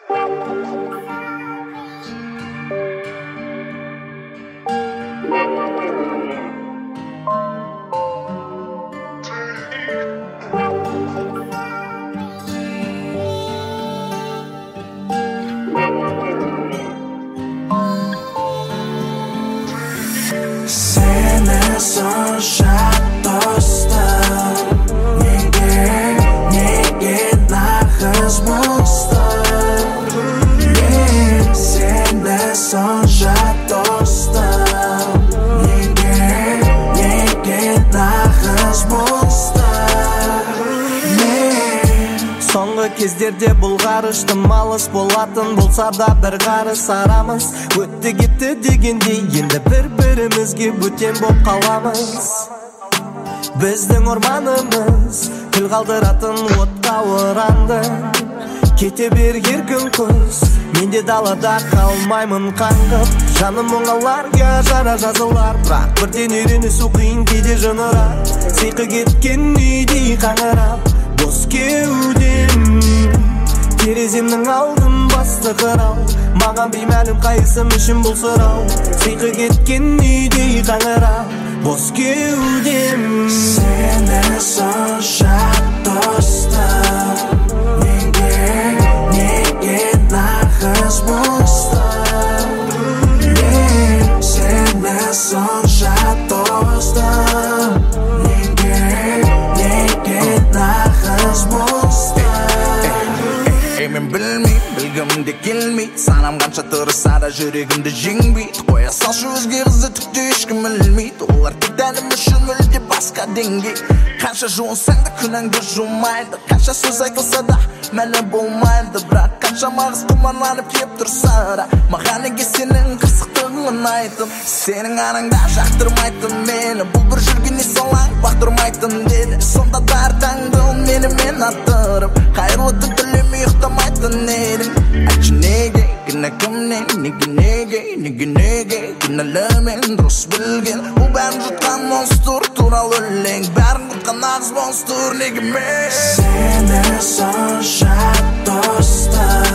Seni sonşa dostum Nege nahız mostum Seni sonşa dostum Nege nahız mostum Соңғы кездерде бұл ғарыштым алыс болатын болса да бір қарыс арамыз өтті кетті дегендей енді бір-бірімізге бөтен боп қаламыз. Біздің орманымыз күл қалдыратын отқа оранды. Кете бер еркін құс, мен де далада қалмаймын қаңғып. Жаным мұңаларға жара жазылар, бірақ бірден үйренісу қиын кейде жынырап. Сиқы кеткен үйдей қаңырап, бос кеудем тереземнің алдын басты қырау. Маған беймәлім қайсым үшін бұл сұрау. Сиқы кеткен үйдей қаңырап, бос кеудем. Сені сонша достым Неге нағыз мұстым Сені сонша достым Неге нағыз мұстым Мен білгім де келмей Санам қанша тұрса да жүрегімді жеңбейді Қоя салшы өзге қызды түкті ешкім білмейді Олар тек дәнім үшін мүлде басқа деңгей Қанша жуынсаң да күнәңді жумайды Қанша сөз айтылса да мәні болмайды Бірақ қанша мағыз құмарланып кеп тұрса да Маған неге сенің қырсықтығың ұнайтын Сенің анаңда жақтырмайтын мені Бұл бір жүргенде салаң бақтырмайтын деді Сонда да әр таңды менімен аттырып Қайырлы түн тілемей ұйықтамайтын едің Айтшы неге, кінә кімнен, неге кінәлімен дұрыс білген Бұл бәрін жұтқан монстр туралы өлең Бәрін жұтқан нағыз монстр неге мен Сені сонша достым